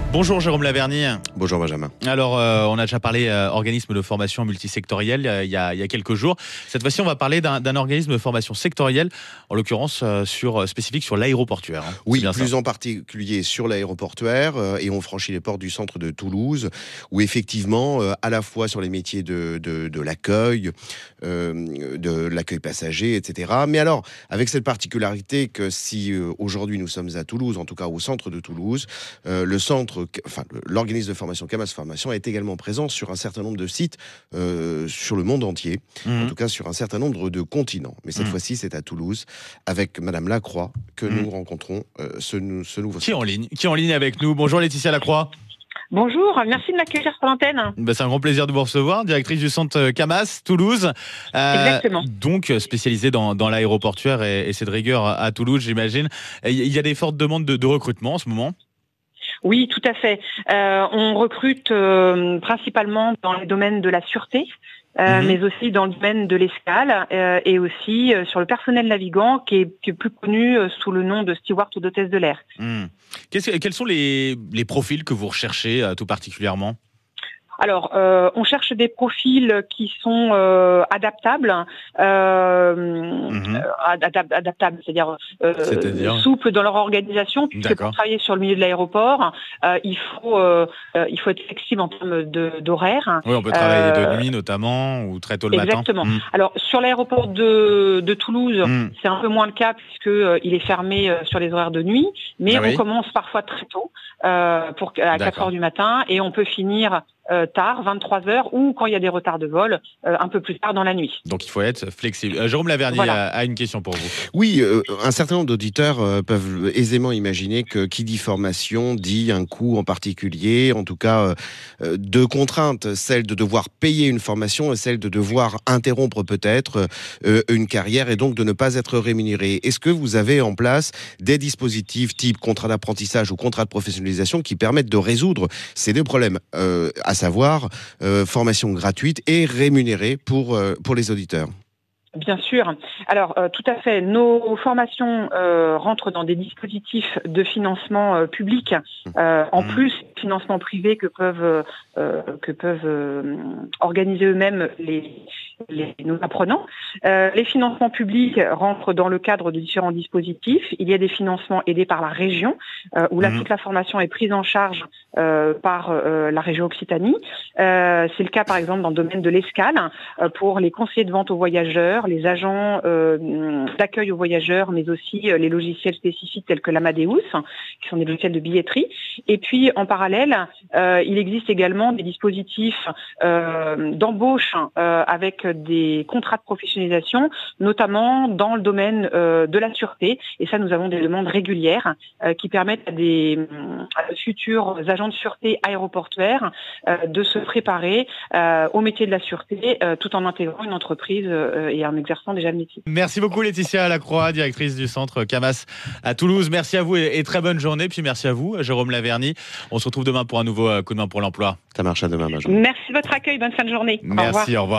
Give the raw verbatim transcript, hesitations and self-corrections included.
Bonjour Jérôme Laverny. Bonjour Benjamin. Alors, euh, on a déjà parlé euh, organisme de formation multisectoriel euh, il, y a, il y a quelques jours. Cette fois-ci, on va parler d'un, d'un organisme de formation sectorielle, en l'occurrence euh, sur, spécifique sur l'aéroportuaire. Hein. Oui, plus ça. En particulier sur l'aéroportuaire. Euh, et on franchit les portes du centre de Toulouse, où effectivement, euh, à la fois sur les métiers de, de, de l'accueil, euh, de l'accueil passager, et cetera. Mais alors, avec cette particularité que si euh, aujourd'hui nous sommes à Toulouse, en tout cas au centre de Toulouse, euh, le centre Enfin, l'organisme de formation Camas Formation est également présent sur un certain nombre de sites euh, sur le monde entier, mmh. en tout cas sur un certain nombre de continents. Mais cette mmh. fois-ci, c'est à Toulouse, avec Madame Lacroix, que mmh. nous rencontrons euh, ce, ce nouveau qui est en ligne, qui est en ligne avec nous. Bonjour Laetitia Lacroix. Bonjour, merci de m'accueillir sur l'antenne. Ben c'est un grand plaisir de vous recevoir, directrice du centre Camas, Toulouse. Euh, Exactement. Donc spécialisée dans, dans l'aéroportuaire et, et c'est de rigueur à Toulouse, j'imagine. Il y a des fortes demandes de, de recrutement en ce moment ? Oui, tout à fait. Euh, on recrute euh, principalement dans les domaines de la sûreté, euh, mmh. mais aussi dans le domaine de l'escale euh, et aussi euh, sur le personnel navigant qui est, qui est plus connu euh, sous le nom de steward ou d'hôtesse de l'air. Mmh. Qu'est-ce, quels sont les, les profils que vous recherchez euh, tout particulièrement ? Alors, euh, on cherche des profils qui sont euh, adaptables, euh, mmh. adap- adaptables, c'est-à-dire, euh, c'est-à-dire souples dans leur organisation, puisque D'accord. pour travailler sur le milieu de l'aéroport, euh, il faut euh, il faut être flexible en termes de, d'horaire. Oui, on peut travailler euh, de nuit notamment ou très tôt le exactement. matin. Exactement. Mmh. Alors, sur l'aéroport de, de Toulouse, mmh. c'est un peu moins le cas puisque euh, il est fermé euh, sur les horaires de nuit, mais ah, on oui. commence parfois très tôt, euh, pour à quatre heures du matin, et on peut finir Euh, tard, vingt-trois heures, ou quand il y a des retards de vol, euh, un peu plus tard dans la nuit. Donc il faut être flexible. Euh, Jérôme Laverny voilà. a, a une question pour vous. Oui, euh, un certain nombre d'auditeurs euh, peuvent aisément imaginer que qui dit formation dit un coût en particulier, en tout cas euh, deux contraintes, celle de devoir payer une formation et celle de devoir interrompre peut-être euh, une carrière et donc de ne pas être rémunéré. Est-ce que vous avez en place des dispositifs type contrat d'apprentissage ou contrat de professionnalisation qui permettent de résoudre ces deux problèmes, euh, à savoir euh, formation gratuite et rémunérée pour, euh, pour les auditeurs? Bien sûr. Alors, euh, tout à fait. Nos formations euh, rentrent dans des dispositifs de financement euh, public, euh, en plus financement privé que peuvent euh, que peuvent euh, organiser eux-mêmes les, les nos apprenants. Euh, les financements publics rentrent dans le cadre de différents dispositifs. Il y a des financements aidés par la région, euh, où là mmh. toute la formation est prise en charge euh, par euh, la région Occitanie. Euh, c'est le cas par exemple dans le domaine de l'escale euh, pour les conseillers de vente aux voyageurs, les agents euh, d'accueil aux voyageurs, mais aussi euh, les logiciels spécifiques tels que l'Amadeus, qui sont des logiciels de billetterie. Et puis, en parallèle, euh, il existe également des dispositifs euh, d'embauche euh, avec des contrats de professionnalisation, notamment dans le domaine euh, de la sûreté. Et ça, nous avons des demandes régulières euh, qui permettent à des à de futurs agents de sûreté aéroportuaires euh, de se préparer euh, au métier de la sûreté, euh, tout en intégrant une entreprise euh, et en exerçant déjà le métier. Merci beaucoup Laetitia Lacroix, directrice du centre Camas à Toulouse. Merci à vous et, et très bonne journée. Puis merci à vous, Jérôme Laverny. On se retrouve demain pour un nouveau coup de main pour l'emploi. Ça marche à demain, Benjamin. Merci de votre accueil. Bonne fin de journée. Merci, au revoir. Au revoir.